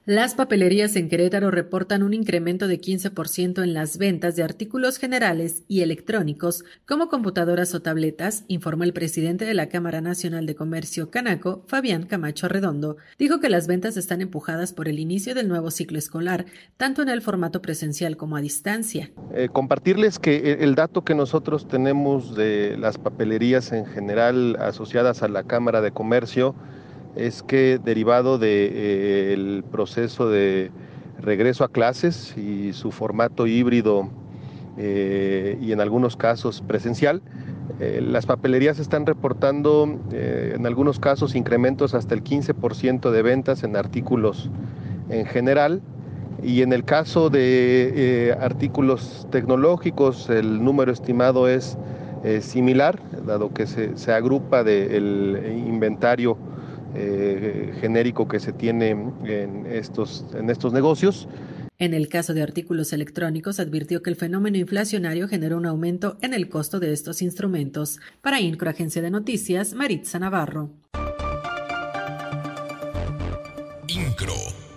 Las papelerías en Querétaro reportan un incremento de 15% en las ventas de artículos generales y electrónicos como computadoras o tabletas, informó el presidente de la Cámara Nacional de Comercio Canaco, Fabián Camacho Redondo. Dijo que las ventas están empujadas por el inicio del nuevo ciclo escolar, tanto en el formato presencial como a distancia. Compartirles que el dato que nosotros tenemos de las papelerías en general asociadas a la Cámara de Comercio es que derivado del proceso de regreso a clases y su formato híbrido y en algunos casos presencial, las papelerías están reportando en algunos casos incrementos hasta el 15% de ventas en artículos en general. Y en el caso de artículos tecnológicos, el número estimado es similar, dado que se agrupa del inventario genérico que se tiene en estos negocios. En el caso de artículos electrónicos, advirtió que el fenómeno inflacionario generó un aumento en el costo de estos instrumentos. Para INCRO, Agencia de Noticias, Maritza Navarro. INCRO.